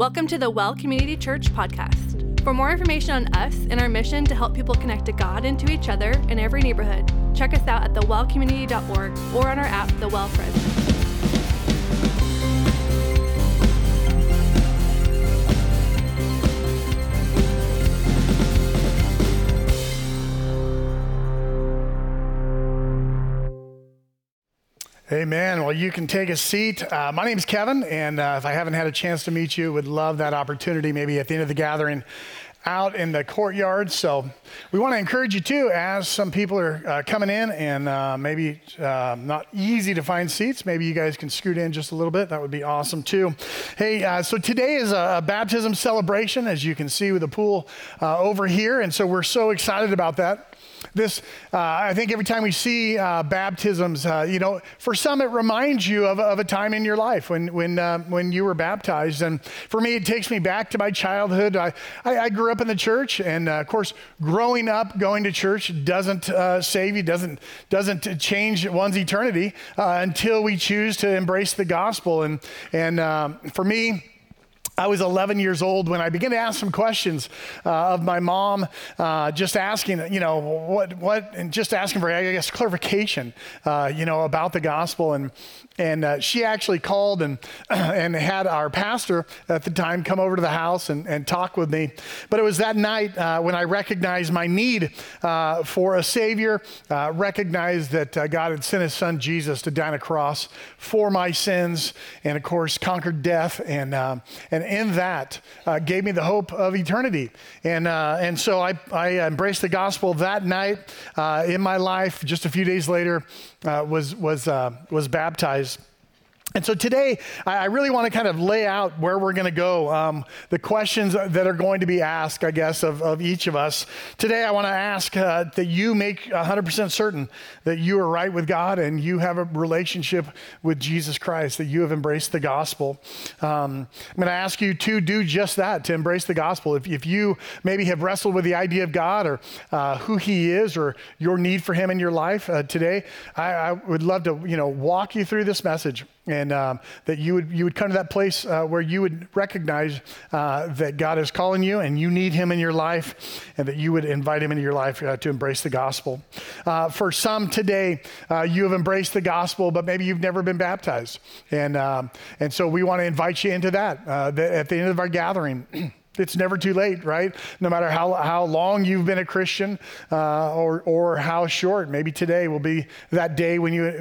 Welcome to the Well Community Church podcast. For more information on us and our mission to help people connect to God and to each other in every neighborhood, check us out at thewellcommunity.org or on our app, The Well Friends. Amen. Well, you can take a seat. My name is Kevin, and if I haven't had a chance to meet you, would love that opportunity maybe at the end of the gathering out in the courtyard. So we want to encourage you too, as some people are coming in and maybe not easy to find seats. Maybe you guys can scoot in just a little bit. That would be awesome too. Hey, so today is a baptism celebration, as you can see with the pool over here. And so we're so excited about that. I think every time we see baptisms, for some it reminds you of a time in your life when you were baptized. And for me, it takes me back to my childhood. I grew up in the church, and of course, growing up going to church doesn't save you, doesn't change one's eternity until we choose to embrace the gospel. And for me, I was 11 years old when I began to ask some questions of my mom, just asking, and just asking for, I guess, clarification, about the gospel. And she actually called and had our pastor at the time come over to the house and talk with me. But it was that night when I recognized my need for a Savior, recognized that God had sent His Son Jesus to die on a cross for my sins, and of course conquered death, and in that gave me the hope of eternity. And so I embraced the gospel that night in my life. Just a few days later, was baptized. And so today, I really want to kind of lay out where we're going to go, the questions that are going to be asked, I guess, of each of us. Today, I want to ask that you make 100% certain that you are right with God and you have a relationship with Jesus Christ, that you have embraced the gospel. I'm going to ask you to do just that, to embrace the gospel. If you maybe have wrestled with the idea of God or who He is or your need for Him in your life today, I would love to, walk you through this message. And that you would come to that place where you would recognize that God is calling you and you need Him in your life, and that you would invite Him into your life to embrace the gospel. For some today, you have embraced the gospel, but maybe you've never been baptized. And so we want to invite you into that at the end of our gathering. It's never too late, right? No matter how long you've been a Christian or how short. Maybe today will be that day when you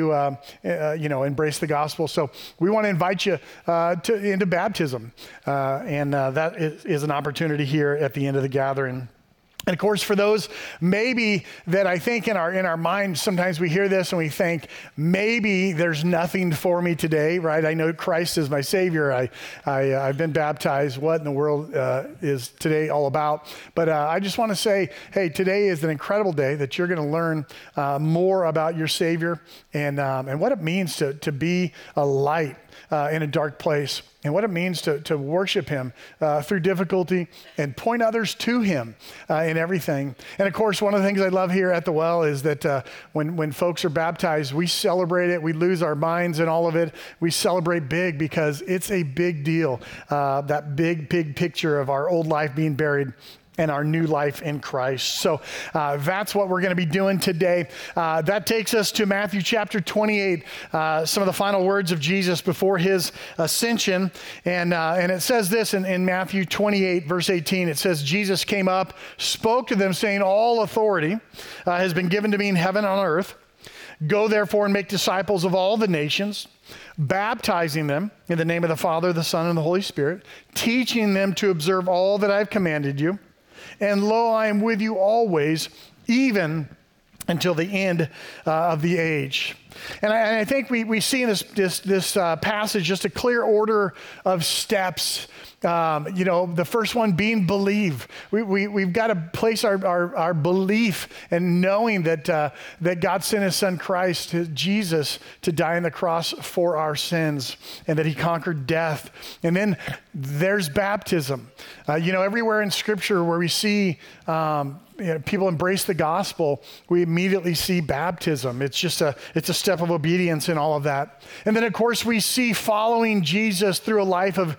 embrace the gospel. So we want to invite you into baptism, and that is an opportunity here at the end of the gathering. And of course, for those maybe that I think in our minds, sometimes we hear this and we think, maybe there's nothing for me today, right? I know Christ is my Savior. I've been baptized. What in the world is today all about? But I just want to say, hey, today is an incredible day that you're going to learn more about your Savior and what it means to be a light in a dark place, and what it means to worship Him through difficulty and point others to Him in everything. And of course, one of the things I love here at the Well is that when folks are baptized, we celebrate it. We lose our minds in all of it. We celebrate big because it's a big deal. That big picture of our old life being buried and our new life in Christ. So that's what we're going to be doing today. That takes us to Matthew chapter 28, some of the final words of Jesus before His ascension. And it says this in Matthew 28, verse 18. It says, Jesus came up, spoke to them, saying, all authority has been given to me in heaven and on earth. Go therefore and make disciples of all the nations, baptizing them in the name of the Father, the Son, and the Holy Spirit, teaching them to observe all that I've commanded you. And lo, I am with you always, even until the end of the age. And I think we see in this passage just a clear order of steps. The first one being believe. We've got to place our belief in knowing that God sent His Son Christ, Jesus, to die on the cross for our sins, and that He conquered death. And then there's baptism. Everywhere in Scripture where we see people embrace the gospel, we immediately see baptism. It's a step of obedience in all of that. And then, of course, we see following Jesus through a life of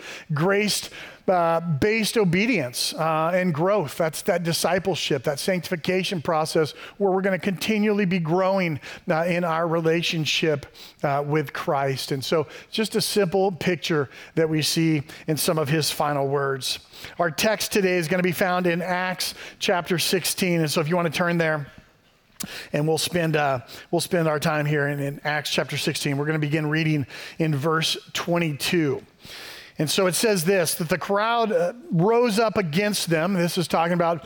grace-based obedience and growth. That's that discipleship, that sanctification process where we're going to continually be growing in our relationship with Christ. And so just a simple picture that we see in some of his final words. Our text today is going to be found in Acts chapter 16. And so if you want to turn there, and we'll spend our time here in Acts chapter 16. We're going to begin reading in verse 22. And so it says this, that the crowd rose up against them. This is talking about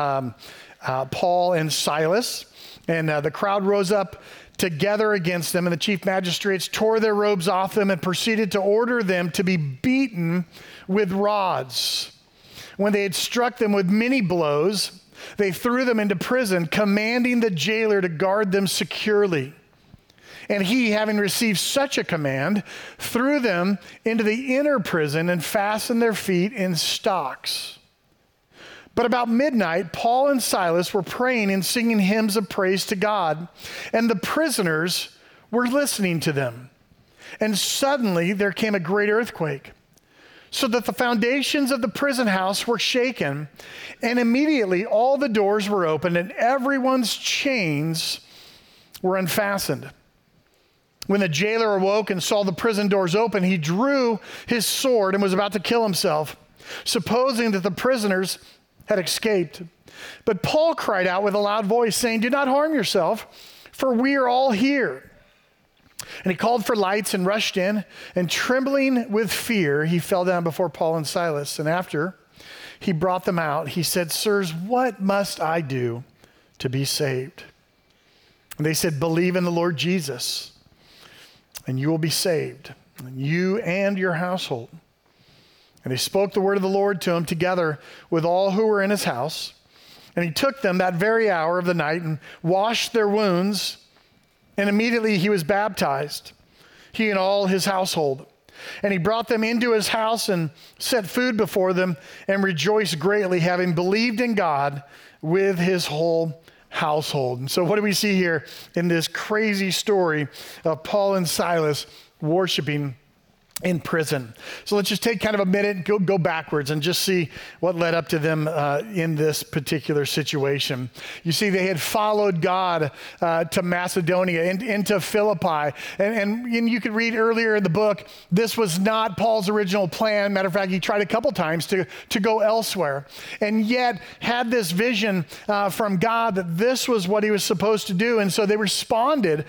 Paul and Silas. And the crowd rose up together against them, and the chief magistrates tore their robes off them and proceeded to order them to be beaten with rods. When they had struck them with many blows, they threw them into prison, commanding the jailer to guard them securely. And he, having received such a command, threw them into the inner prison and fastened their feet in stocks. But about midnight, Paul and Silas were praying and singing hymns of praise to God, and the prisoners were listening to them. And suddenly there came a great earthquake, so that the foundations of the prison house were shaken, and immediately all the doors were opened and everyone's chains were unfastened. When the jailer awoke and saw the prison doors open, he drew his sword and was about to kill himself, supposing that the prisoners had escaped. But Paul cried out with a loud voice, saying, "Do not harm yourself, for we are all here." And he called for lights and rushed in, and trembling with fear, he fell down before Paul and Silas. And after he brought them out, he said, "Sirs, what must I do to be saved?" And they said, "Believe in the Lord Jesus, and you will be saved, and you and your household." And he spoke the word of the Lord to him together with all who were in his house. And he took them that very hour of the night and washed their wounds. And immediately he was baptized, he and all his household. And he brought them into his house and set food before them and rejoiced greatly, having believed in God with his whole household. And so what do we see here in this crazy story of Paul and Silas worshiping in prison? So let's just take kind of a minute and go backwards and just see what led up to them in this particular situation. You see, they had followed God to Macedonia, into Philippi. And you could read earlier in the book, this was not Paul's original plan. Matter of fact, he tried a couple times to go elsewhere. And yet had this vision from God that this was what he was supposed to do. And so they responded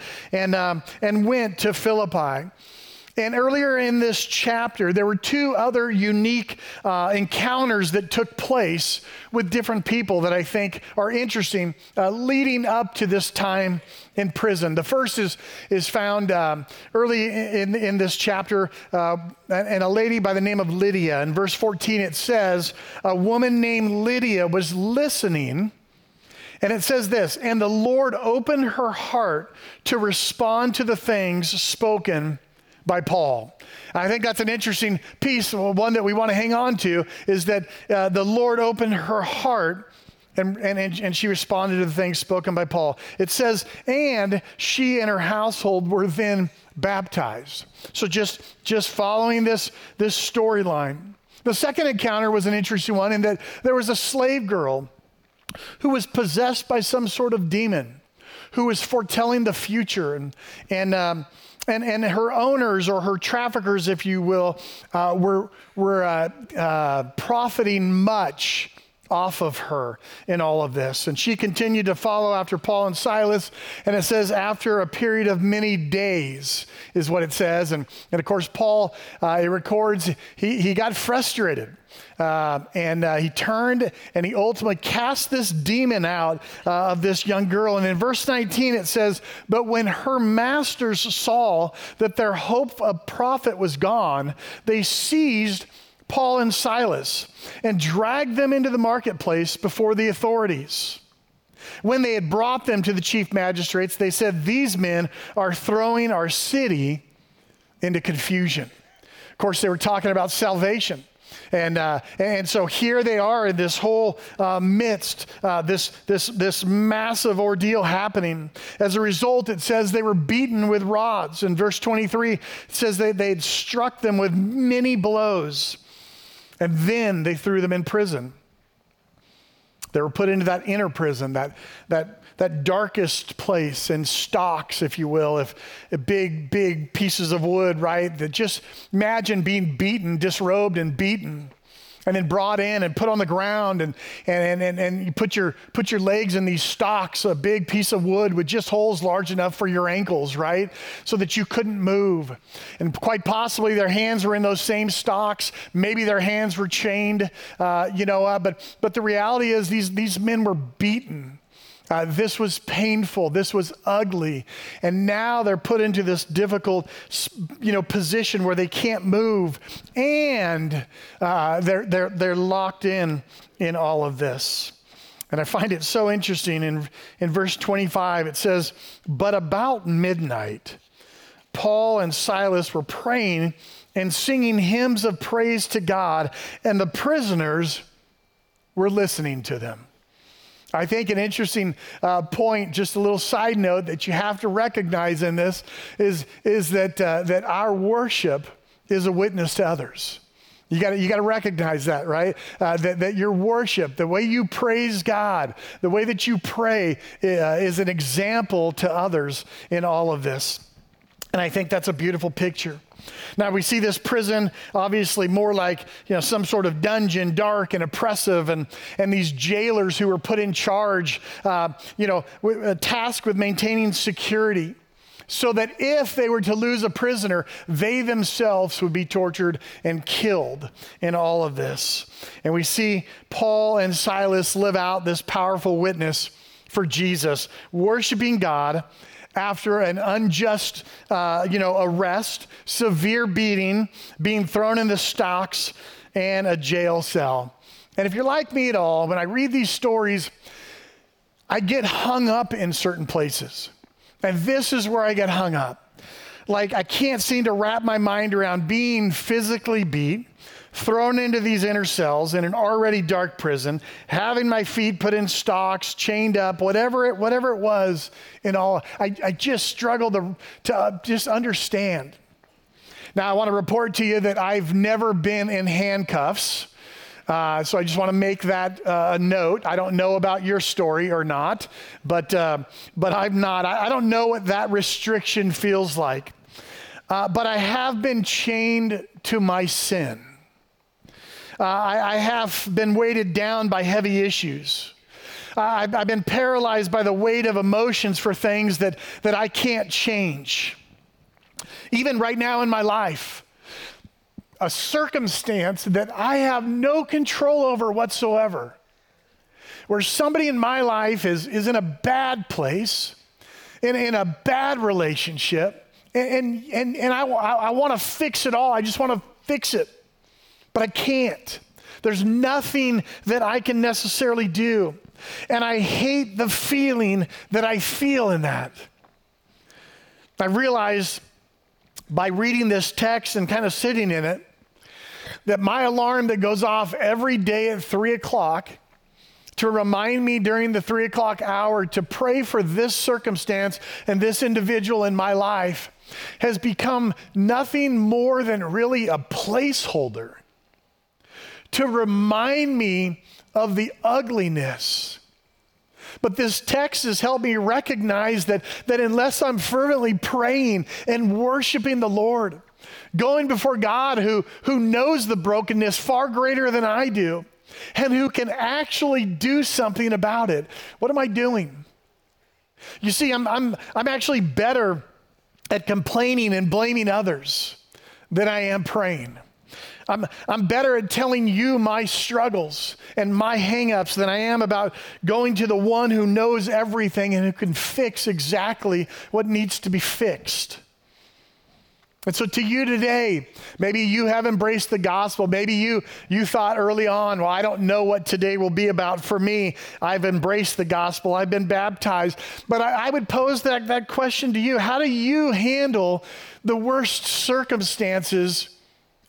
and went to Philippi. And earlier in this chapter, there were two other unique encounters that took place with different people that I think are interesting leading up to this time in prison. The first is found early in this chapter, and a lady by the name of Lydia. In verse 14, it says, a woman named Lydia was listening. And it says this, "And the Lord opened her heart to respond to the things spoken by Paul." I think that's an interesting piece, one that we want to hang on to, is that the Lord opened her heart and she responded to the things spoken by Paul. It says, and she and her household were then baptized. So just following this storyline. The second encounter was an interesting one in that there was a slave girl who was possessed by some sort of demon who was foretelling the future, and her owners, or her traffickers, if you will, were profiting much off of her in all of this. And she continued to follow after Paul and Silas. And it says, after a period of many days is what it says. And of course, Paul, it records, he got frustrated. And he turned and he ultimately cast this demon out of this young girl. And in verse 19 it says, but when her masters saw that their hope of profit was gone, they seized Paul and Silas and dragged them into the marketplace before the authorities. When they had brought them to the chief magistrates, they said, these men are throwing our city into confusion. Of course, they were talking about salvation. And so here they are in this whole midst, this massive ordeal happening. As a result, it says they were beaten with rods. In verse 23, it says they'd struck them with many blows, and then they threw them in prison. They were put into that inner prison, that darkest place, in stocks, if you will, if big pieces of wood, right? That just imagine being beaten, disrobed and beaten, and then brought in and put on the ground, and you put your legs in these stocks, a big piece of wood with just holes large enough for your ankles, right? So that you couldn't move. And quite possibly their hands were in those same stocks. Maybe their hands were chained, but the reality is these men were beaten. This was painful. This was ugly. And now they're put into this difficult, position where they can't move. And they're locked in all of this. And I find it so interesting. In verse 25, it says, "But about midnight, Paul and Silas were praying and singing hymns of praise to God, and the prisoners were listening to them." I think an interesting point, just a little side note that you have to recognize in this is that our worship is a witness to others. You got to recognize that, right? That your worship, the way you praise God, the way that you pray, is an example to others in all of this. And I think that's a beautiful picture. Now we see this prison obviously more like some sort of dungeon, dark and oppressive, and these jailers who were put in charge, tasked with maintaining security, so that if they were to lose a prisoner, they themselves would be tortured and killed in all of this. And we see Paul and Silas live out this powerful witness for Jesus, worshiping God after an unjust, arrest, severe beating, being thrown in the stocks, and a jail cell. And if you're like me at all, when I read these stories, I get hung up in certain places. And this is where I get hung up. Like, I can't seem to wrap my mind around being physically beat, thrown into these inner cells in an already dark prison, having my feet put in stocks, chained up, whatever it was in all. I just struggle to just understand. Now, I want to report to you that I've never been in handcuffs. So I just want to make that a note. I don't know about your story or not, but I'm not. I don't know what that restriction feels like. But I have been chained to my sin. I have been weighted down by heavy issues. I've been paralyzed by the weight of emotions for things that I can't change. Even right now in my life, a circumstance that I have no control over whatsoever, where somebody in my life is in a bad place, in a bad relationship, and I want to fix it all. I just want to fix it. But I can't. There's nothing that I can necessarily do. And I hate the feeling that I feel in that. I realize by reading this text and kind of sitting in it, that my alarm that goes off every day at 3 o'clock to remind me during the 3 o'clock hour to pray for this circumstance and this individual in my life has become nothing more than really a placeholder to remind me of the ugliness. But this text has helped me recognize that unless I'm fervently praying and worshiping the Lord, going before God who knows the brokenness far greater than I do, and who can actually do something about it, what am I doing? You see, I'm actually better at complaining and blaming others than I am praying. I'm better at telling you my struggles and my hang-ups than I am about going to the one who knows everything and who can fix exactly what needs to be fixed. And so to you today, maybe you have embraced the gospel. Maybe you thought early on, well, I don't know what today will be about. For me, I've embraced the gospel. I've been baptized. But I would pose that question to you. How do you handle the worst circumstances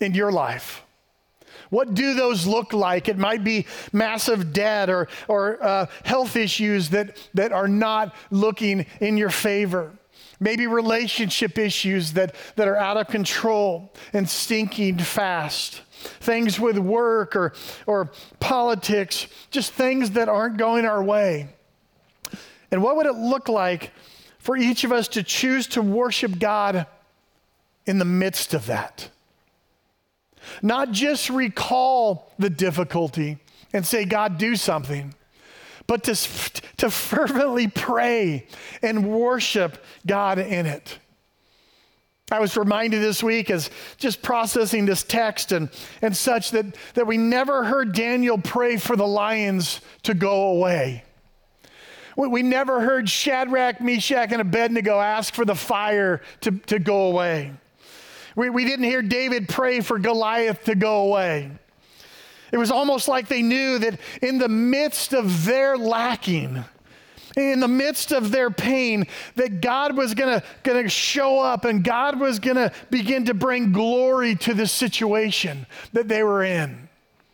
in your life? What do those look like? It might be massive debt or health issues that are not looking in your favor. Maybe relationship issues that are out of control and stinking fast. Things with work or politics, just things that aren't going our way. And what would it look like for each of us to choose to worship God in the midst of that? Not just recall the difficulty and say, God, do something, but to fervently pray and worship God in it. I was reminded this week as just processing this text and such that we never heard Daniel pray for the lions to go away. We never heard Shadrach, Meshach, and Abednego ask for the fire to go away. We didn't hear David pray for Goliath to go away. It was almost like they knew that in the midst of their lacking, in the midst of their pain, that God was gonna show up and God was gonna begin to bring glory to the situation that they were in.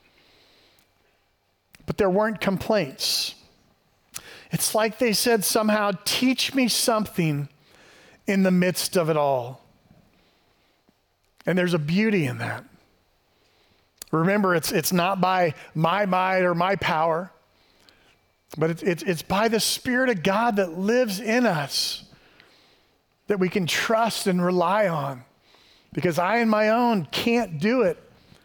But there weren't complaints. It's like they said somehow, teach me something in the midst of it all. And there's a beauty in that. Remember, it's not by my might or my power, but it's by the Spirit of God that lives in us that we can trust and rely on, because I on my own can't do it.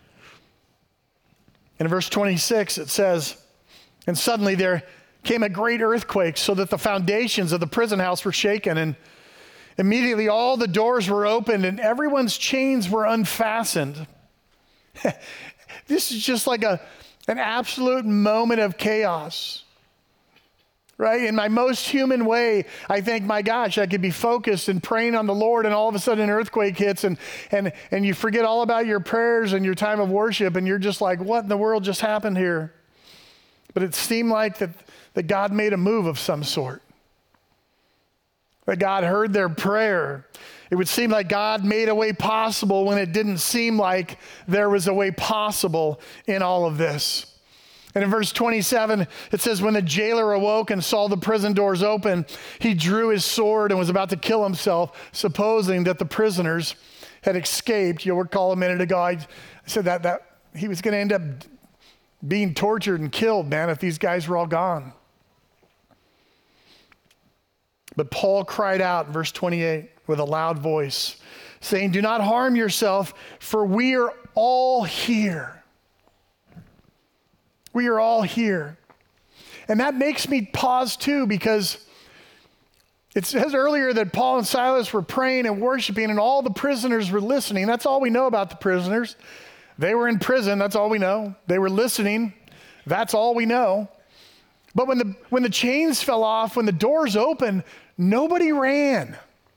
In verse 26, it says, and suddenly there came a great earthquake so that the foundations of the prison house were shaken, and immediately all the doors were opened and everyone's chains were unfastened. This is just like an absolute moment of chaos, right? In my most human way, I think, my gosh, I could be focused and praying on the Lord, and all of a sudden an earthquake hits and you forget all about your prayers and your time of worship, and you're just like, what in the world just happened here? But it seemed like that God made a move of some sort. That God heard their prayer. It would seem like God made a way possible when it didn't seem like there was a way possible in all of this. And in verse 27, it says, when the jailer awoke and saw the prison doors open, he drew his sword and was about to kill himself, supposing that the prisoners had escaped. You'll recall a minute ago, I said that he was going to end up being tortured and killed, man, if these guys were all gone. But Paul cried out, verse 28, with a loud voice, saying, do not harm yourself, for we are all here. We are all here. And that makes me pause too, because it says earlier that Paul and Silas were praying and worshiping, and all the prisoners were listening. That's all we know about the prisoners. They were in prison, that's all we know. They were listening, that's all we know. But when the chains fell off, when the doors opened, nobody ran.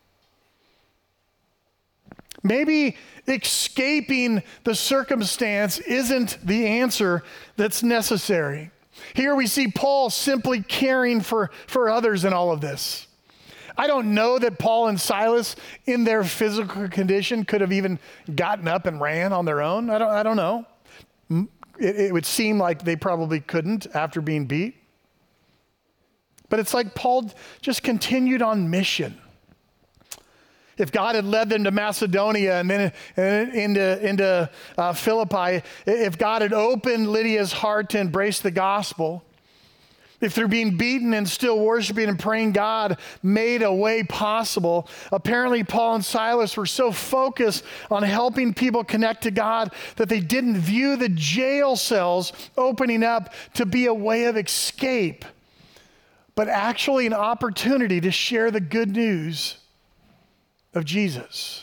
Maybe escaping the circumstance isn't the answer that's necessary. Here we see Paul simply caring for others in all of this. I don't know that Paul and Silas, in their physical condition, could have even gotten up and ran on their own. I don't know. It would seem like they probably couldn't after being beat. But it's like Paul just continued on mission. If God had led them to Macedonia and then into Philippi, if God had opened Lydia's heart to embrace the gospel, if through being beaten and still worshiping and praying, God made a way possible, apparently Paul and Silas were so focused on helping people connect to God that they didn't view the jail cells opening up to be a way of escape, but actually an opportunity to share the good news of Jesus.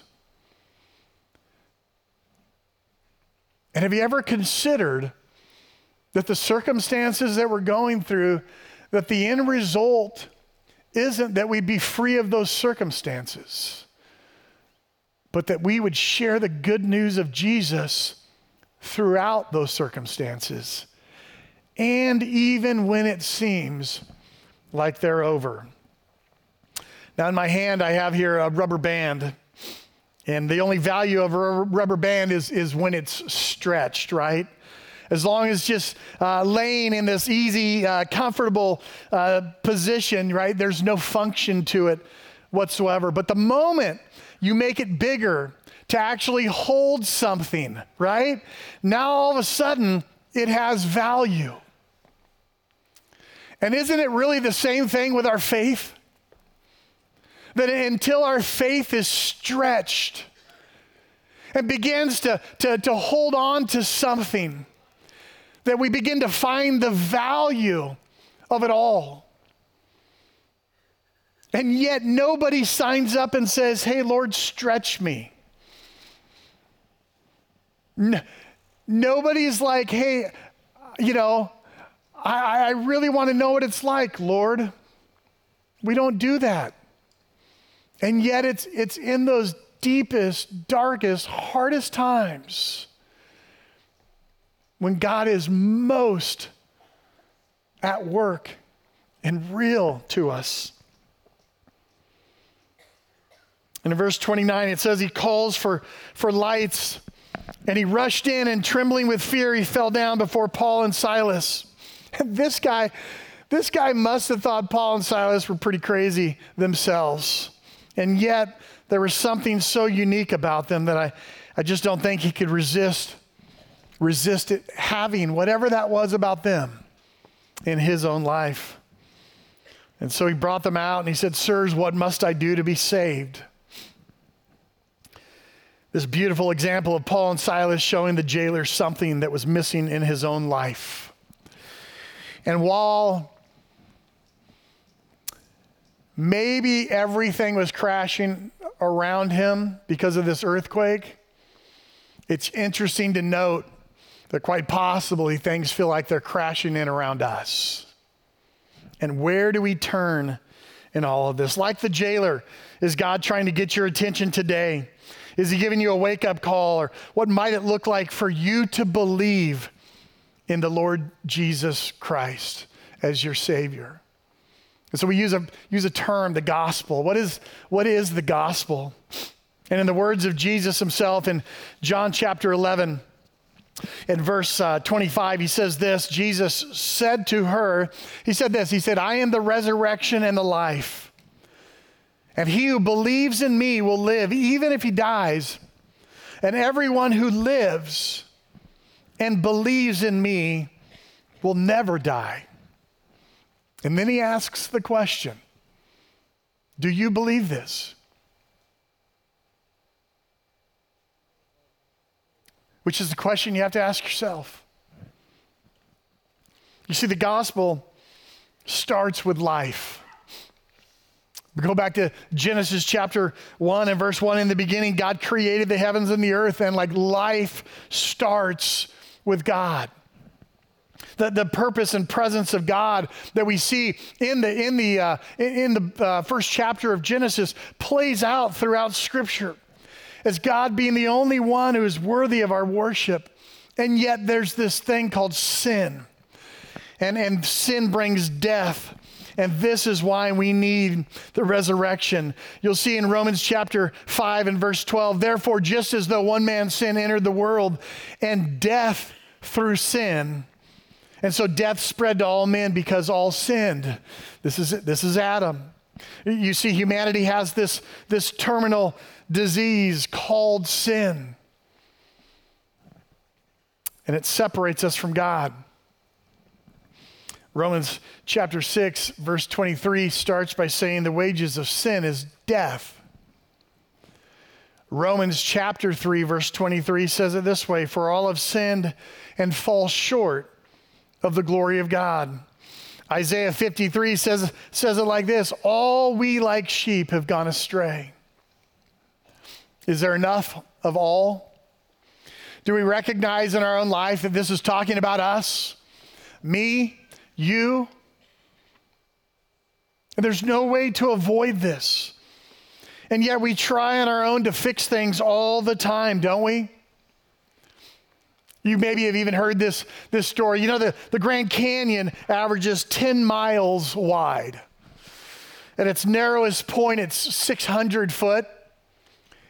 And have you ever considered that the circumstances that we're going through, that the end result isn't that we be free of those circumstances, but that we would share the good news of Jesus throughout those circumstances, and even when it seems like they're over. Now in my hand, I have here a rubber band. And the only value of a rubber band is when it's stretched, right? As long as just laying in this easy, comfortable position, right? There's no function to it whatsoever. But the moment you make it bigger to actually hold something, right? Now all of a sudden it has value. And isn't it really the same thing with our faith? That until our faith is stretched and begins to hold on to something, that we begin to find the value of it all. And yet nobody signs up and says, hey, Lord, stretch me. Nobody's like, hey, I really want to know what it's like, Lord. We don't do that. And yet it's in those deepest, darkest, hardest times when God is most at work and real to us. And in verse 29, it says he calls for lights, and he rushed in, and trembling with fear, he fell down before Paul and Silas. And this guy must have thought Paul and Silas were pretty crazy themselves. And yet there was something so unique about them that I just don't think he could resist it having whatever that was about them in his own life. And so he brought them out and he said, sirs, what must I do to be saved? This beautiful example of Paul and Silas showing the jailer something that was missing in his own life. And while maybe everything was crashing around him because of this earthquake, it's interesting to note that quite possibly things feel like they're crashing in around us. And where do we turn in all of this? Like the jailer, is God trying to get your attention today? Is he giving you a wake-up call? Or what might it look like for you to believe in the Lord Jesus Christ as your Savior? And so we use a term, the gospel. What is the gospel? And in the words of Jesus himself in John chapter 11, in verse 25, he says this, Jesus said to her, he said, I am the resurrection and the life. And he who believes in me will live, even if he dies. And everyone who lives and believes in me will never die. And then he asks the question, do you believe this? Which is the question you have to ask yourself. You see, the gospel starts with life. We go back to Genesis chapter 1 and verse 1. In the beginning, God created the heavens and the earth, and life starts with God. The purpose and presence of God that we see in the first chapter of Genesis plays out throughout Scripture as God being the only one who is worthy of our worship. And yet there's this thing called sin. And sin brings death. And this is why we need the resurrection. You'll see in Romans chapter 5 and verse 12, therefore, just as though one man's sin entered the world, and death through sin, and so death spread to all men because all sinned. This is Adam. You see, humanity has this terminal disease called sin. And it separates us from God. Romans chapter 6, verse 23 starts by saying the wages of sin is death. Romans chapter 3, verse 23 says it this way, for all have sinned and fall short of the glory of God. Isaiah 53 says it like this, all we like sheep have gone astray. Is there enough of all? Do we recognize in our own life that this is talking about us? Me? You? And there's no way to avoid this. And yet we try on our own to fix things all the time, don't we? You maybe have even heard this story. You know, the Grand Canyon averages 10 miles wide. At its narrowest point, it's 600 foot.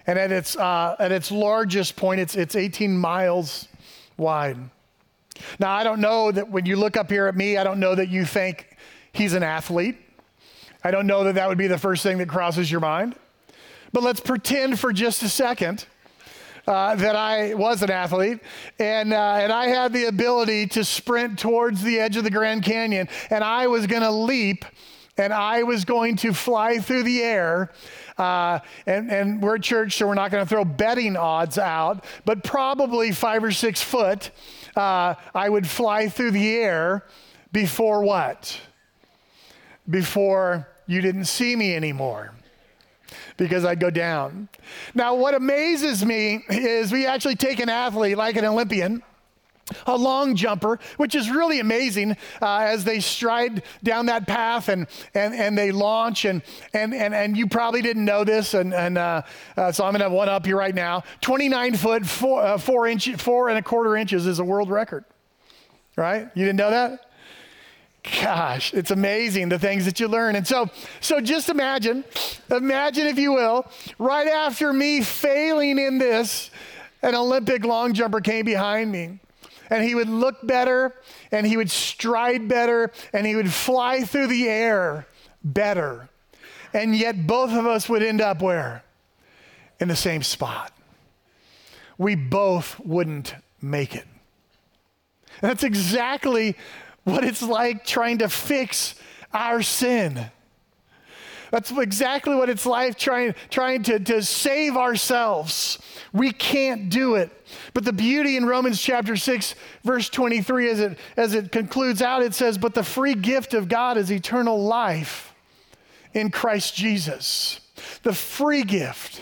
And at its largest point, it's 18 miles wide. Now, I don't know that when you look up here at me, I don't know that you think he's an athlete. I don't know that that would be the first thing that crosses your mind. But let's pretend for just a second that I was an athlete and I had the ability to sprint towards the edge of the Grand Canyon, and I was going to leap and I was going to fly through the air. And we're a church, so we're not going to throw betting odds out, but probably 5 or 6 foot, I would fly through the air before what? Before you didn't see me anymore, because I'd go down. Now, what amazes me is we actually take an athlete like an Olympian, a long jumper, which is really amazing as they stride down that path and they launch and you probably didn't know this so I'm going to one up you right now. 29 foot 4.25 inches is a world record, right? You didn't know that? Gosh, it's amazing the things that you learn. And so just imagine if you will, right after me failing in this, an Olympic long jumper came behind me. And he would look better, and he would stride better, and he would fly through the air better. And yet both of us would end up where? In the same spot. We both wouldn't make it. And that's exactly what it's like trying to fix our sin. That's exactly what it's like trying to save ourselves. We can't do it. But the beauty in Romans chapter 6, verse 23, as it concludes out, it says, but the free gift of God is eternal life in Christ Jesus. The free gift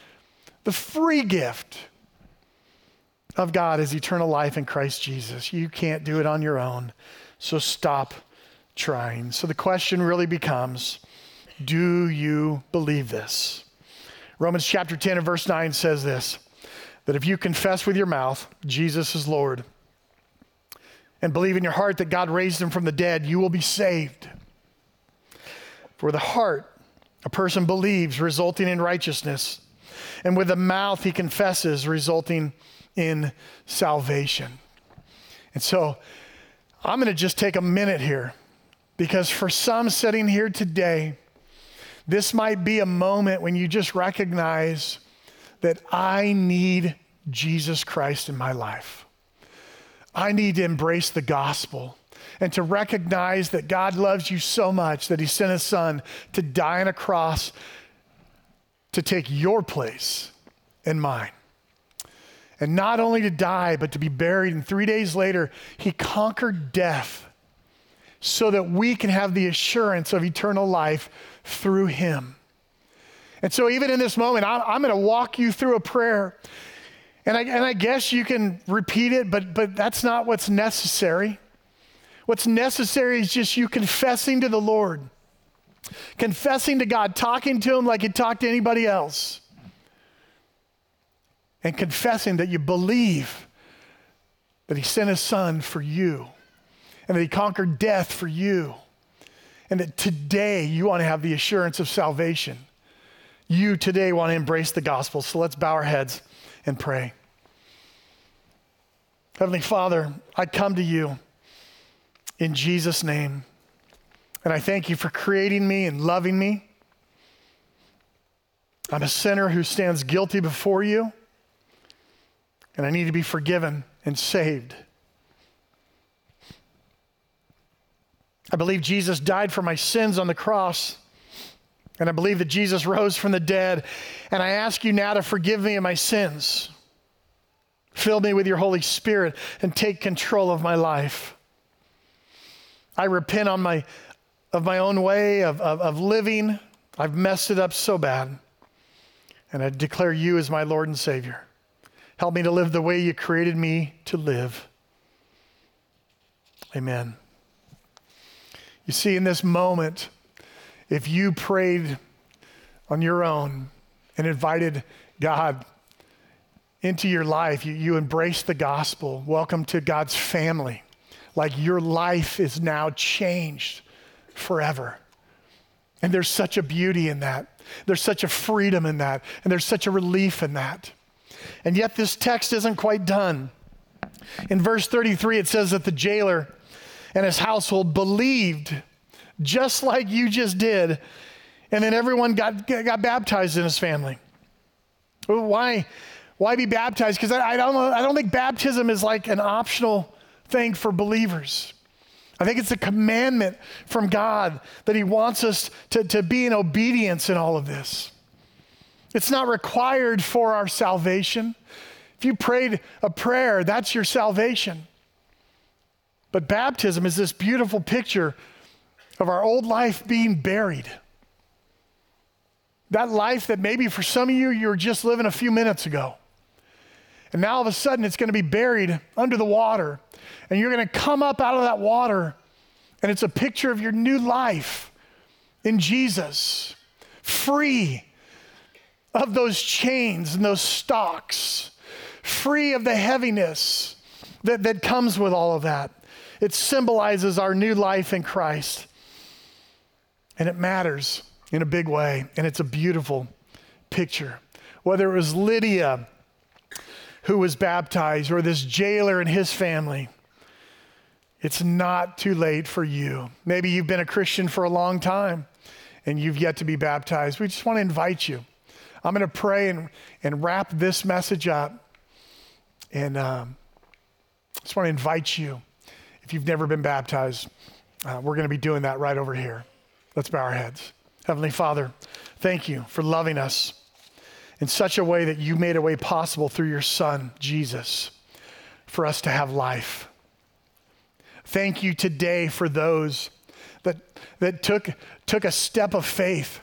of God is eternal life in Christ Jesus. You can't do it on your own, so stop trying. So the question really becomes, do you believe this? Romans chapter 10 and verse 9 says this, that if you confess with your mouth Jesus is Lord and believe in your heart that God raised him from the dead, you will be saved. For with the heart a person believes, resulting in righteousness, and with the mouth he confesses, resulting in salvation. And so I'm going to just take a minute here, because for some sitting here today, this might be a moment when you just recognize that I need Jesus Christ in my life. I need to embrace the gospel and to recognize that God loves you so much that he sent his son to die on a cross to take your place and mine. And not only to die, but to be buried. And 3 days later, he conquered death so that we can have the assurance of eternal life through him. And so even in this moment, I'm going to walk you through a prayer. And I guess you can repeat it, but that's not what's necessary. What's necessary is just you confessing to the Lord, confessing to God, talking to him like you talk to anybody else, and confessing that you believe that he sent his son for you and that he conquered death for you, and that today you want to have the assurance of salvation. You today want to embrace the gospel. So let's bow our heads and pray. Heavenly Father, I come to you in Jesus' name, and I thank you for creating me and loving me. I'm a sinner who stands guilty before you, and I need to be forgiven and saved. I believe Jesus died for my sins on the cross, and I believe that Jesus rose from the dead, and I ask you now to forgive me of my sins. Fill me with your Holy Spirit and take control of my life. I repent of my own way of living. I've messed it up so bad, and I declare you as my Lord and Savior. Help me to live the way you created me to live. Amen. You see, in this moment, if you prayed on your own and invited God into your life, you embraced the gospel, welcome to God's family, like your life is now changed forever. And there's such a beauty in that. There's such a freedom in that, and there's such a relief in that. And yet this text isn't quite done. In verse 33, it says that the jailer and his household believed just like you just did, and then everyone got baptized in his family. Why be baptized? Because I don't think baptism is like an optional thing for believers. I think it's a commandment from God that he wants us to be in obedience in all of this. It's not required for our salvation. If you prayed a prayer, that's your salvation. But baptism is this beautiful picture of our old life being buried. That life that maybe for some of you were just living a few minutes ago. And now all of a sudden it's going to be buried under the water. And you're going to come up out of that water, and it's a picture of your new life in Jesus, free of those chains and those stocks, free of the heaviness that comes with all of that. It symbolizes our new life in Christ. And it matters in a big way, and it's a beautiful picture. Whether it was Lydia who was baptized or this jailer and his family, it's not too late for you. Maybe you've been a Christian for a long time and you've yet to be baptized. We just want to invite you. I'm going to pray and wrap this message up, and just want to invite you, if you've never been baptized, we're going to be doing that right over here. Let's bow our heads. Heavenly Father, thank you for loving us in such a way that you made a way possible through your Son, Jesus, for us to have life. Thank you today for those that took a step of faith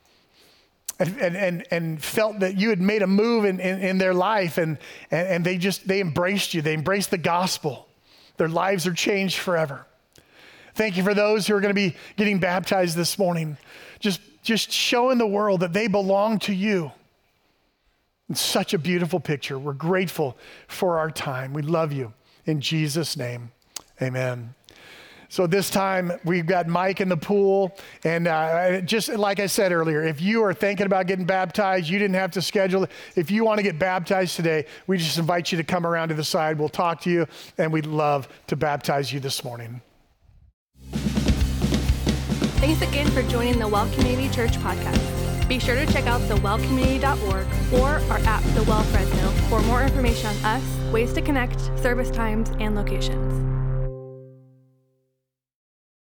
and felt that you had made a move in their life, and they embraced you. They embraced the gospel. Their lives are changed forever. Thank you for those who are going to be getting baptized this morning. Just showing the world that they belong to you. It's such a beautiful picture. We're grateful for our time. We love you. In Jesus' name, amen. So this time we've got Mike in the pool, and just like I said earlier, if you are thinking about getting baptized, you didn't have to schedule it. If you want to get baptized today, we just invite you to come around to the side. We'll talk to you, and we'd love to baptize you this morning. Thanks again for joining the Well Community Church podcast. Be sure to check out thewellcommunity.org or our app, The Well Fresno, for more information on us, ways to connect, service times, and locations.